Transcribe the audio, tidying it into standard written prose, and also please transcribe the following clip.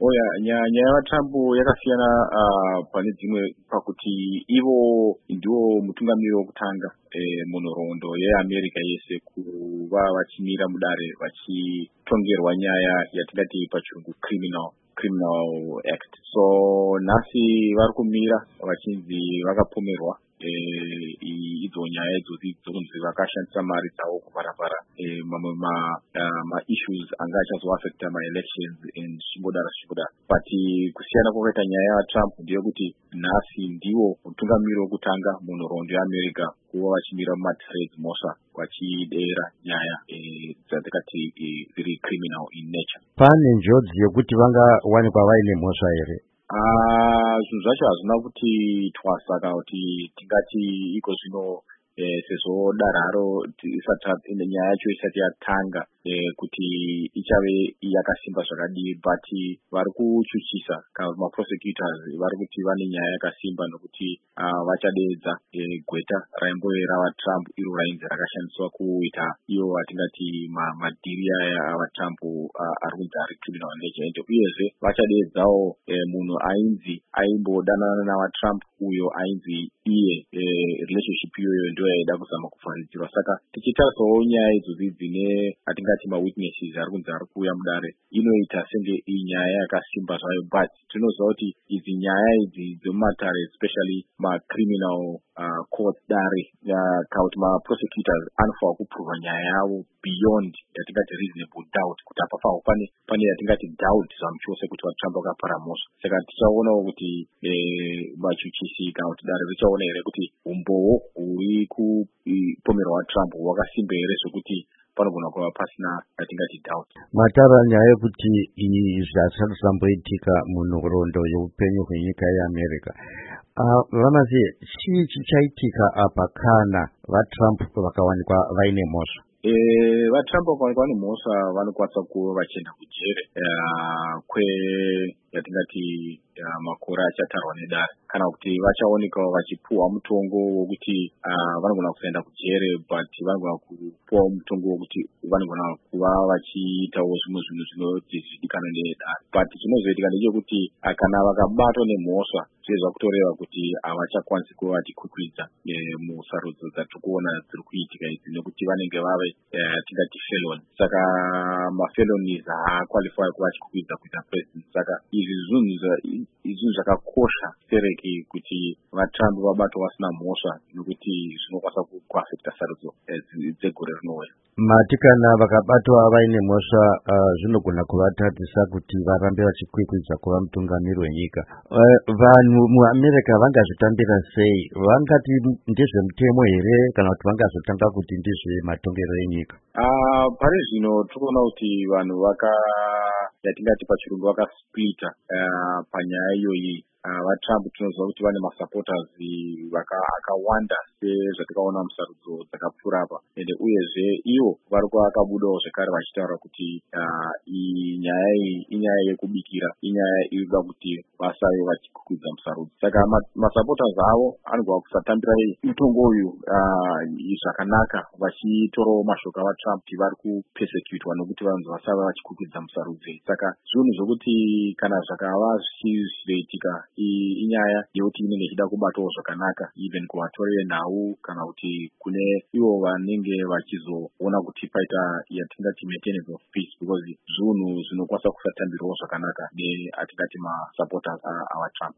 Oya, nyaya yaTrump yakasiyana pane dzimwe pakuti ivo ndiwo mutungamiri wokutanga munhoroondo yeAmerica yese kuva vachimira mudare vachitongerwa nyaya yatingati pachirungu criminal act. So nhasi vari kumira vachinzi vakapomerwa idzo nyaya idzodzi dzokunzi vakashandisa mari dzavo kuvharavhara mamwe ma-issues anga achazoaffecta ma-elections and zvichimbodaro. But kusiyana kwakaita nyaya yaTrump ndeyekuti nhasi ndiwo mutungamiri wokutanga munhoroondo yeAmerica kuva vachimira mumatrades mosva vachidera nyaya dzadzakati dziri criminal in nature. Pane njodzi yokuti vangawanikwa vaine mhosva here? Zvinhu zvacho hazvina kuti twasaka kuti tingati iko zvino sezvo dararo nyaya yacho isati yatanga kuti ichave yakasimba zvakadii, but vari kuchuchisa kana maprosecutors vari kuti vane nyaya yakasimba nokuti vachadeedza gweta raimbove Trump iro rainzi rakashandiswa kuita iyo atingati madhiri aya avaTrump ari kunzi ari criminal nature. Uyezve vachadeedzawo munhu ainzi aimbodanana navaTrump uyo ainzi iye relationship iyoyo ndio yaida kuzama kuvharidzirwa. Saka tichitarisawo nyaya idzodzi dzine atingati mawitnesses ari kunzi ari kuuya mudare, inoita senge inyaya yakasimba zvayo, but tinoziva kuti idzi nyaya idzi dzemumatare especially macriminal court dare kana kuti maprosecutors anofanira kuprova nyaya yavo beyond yatingati reasonable doubt, kuti apa pane yatingati doubt zvamu chose kuti vaTrump vakapara mhosva. Saka tichaonawo kuti vachuchisi kana kuti dare richaona here kuti umbowo huri kupomerwa Trump hwakasimba here zvekuti panogona kuva pasina yatingati doubt. Matara nyaya yekuti zvasati zvamboitika munhoroondo yeupenyu hwenyika yeAmerica, vamasi chii chichaitika apa kana vaTrump vakawanikwa vaine mhosva? VaTrump vakawanikwa vane mhosva vanokwanisa kuva vachienda kujere yatingati makore achatarwa nedare, kana kuti vachaonekawo vachipuhwa mutongo wokuti vanogona kusaenda kujere, but vanogona kupuhwa mutongo wokuti vanogona kuva vachiitawo zvimwe zvinhu zvinotizvidikana nedare. But chinozoitika ndechekuti kana vakabatwa nemhosva zvinobva kutoreva kuti havachakwanisi kuva vachikwikwidza musarudzo dzatiri kuona dziri kuitika idzi, nekuti vanenge vave tingati felon. Saka mafelonies haakwalifai kuva achikwikwidza kuita president. Saka izvi zvinhu zvakakosha sereki kuti vaTrump vabatwa vasina mhosva, nekuti zvinokwanisa kuaffecta sarudzo dzegore rinouya. Mati kana vakabatwa vaine mhosva zvinogona kuvatadzisa kuti varambe vachikwikwidza kuva mutungamiri wenyika. Vanhu muAmerica vangazvitambira sei? Vangati ndezvemutemo here kana kuti vangazotanga kuti ndezvematongero enyika? Pari zvino tikuona kuti vanhu yatingati pachirungu vakasplita panyaya iyoyi. VaTrump tinoziva kuti vane masupporters akawanda sezvatikaona musarudzo dzakapfuura apa, uyezve ivo vari vakabudawo zvekare vachitaura kuti nyaya iyi inyaya yekubikira, inyaya inoda kuti vasave vachikwikwidza musarudzo. Saka masupporters avo anogona kusatambira mutongo uyu zvakanaka, vachitorawo mashoko avaTrump kuti vari kupersecutwa nokuti vanhu vasave vachikwikwidza musarudzo. Saka zvinhu zvokuti kana zvakava zvichizoitika inyaya yekuti inenge ichida kubatwawo zvakanaka, even kuvatorere nhau kana kuti kune ivo vanenge vachizoona kuti paita yatingati maintenance of peace, because zvinhu zvinokwanisa kusatambirwawo zvakanaka neatingati masupporters avaTrump.